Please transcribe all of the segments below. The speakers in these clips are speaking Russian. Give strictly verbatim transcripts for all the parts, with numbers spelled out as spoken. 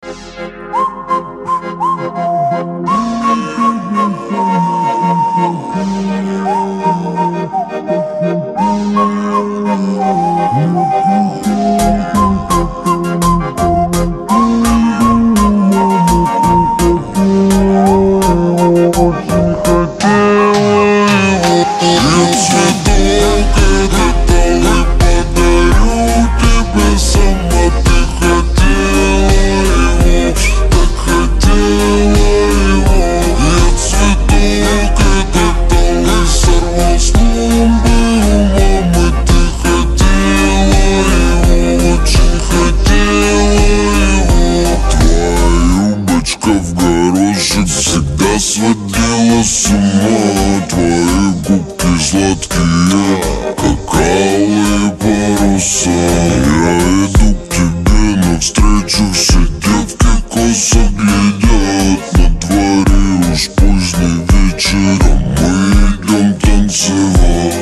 Сводила с ума твои губки сладкие, как алые паруса. Я иду к тебе навстречу, все девки косо глядят. На дворе уж поздний вечер, а мы идем танцевать.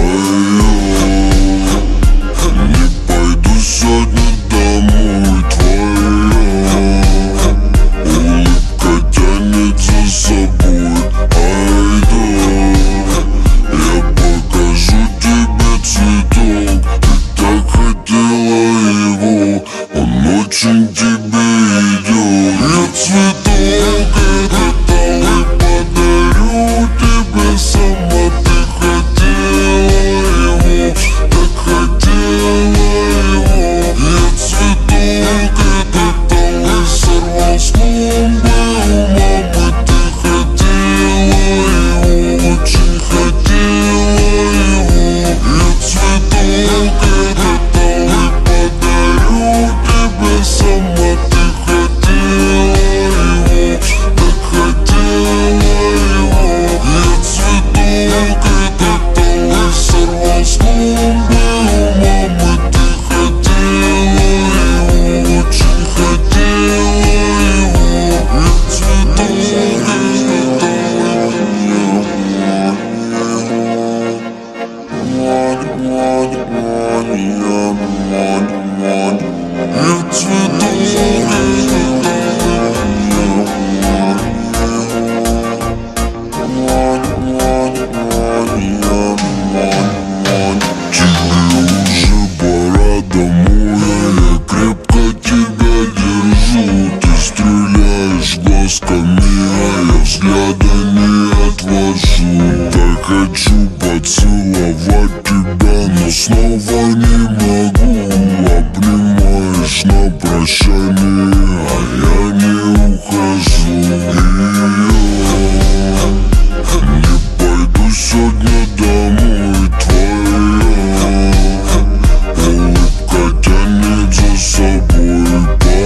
Ай-я, не пойду сегодня домой, твоя улыбка тянет за собой. Очень тебе идет. Я цветок этот алый подарю тебе сама. Ты хотела его, так хотела его. Я цветок этот алый сорвал с клумбы у мамы. Ты хотела его, очень хотела его. Я цветок этот алый подарю тебе сама. Ты хотела его, так хотела его. Я цветок этот алый сорвал с клумбы у мамы. Ты хотела его, очень хотела его. Я цветок этот взгляда не отвожу. Так хочу поцеловать тебя, но снова не могу. Обнимаешь на прощание, а я не ухожу. И я не пойду сегодня домой, твоя улыбка тянет за собой.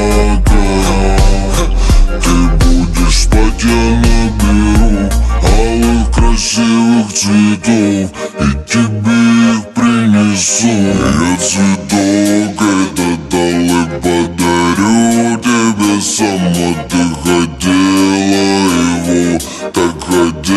Пока ты будешь спать, я наберу алых красивых цветов и тебе их принесу. Я цветок этот алый подарю тебе сама. Ты хотела его, так хотела.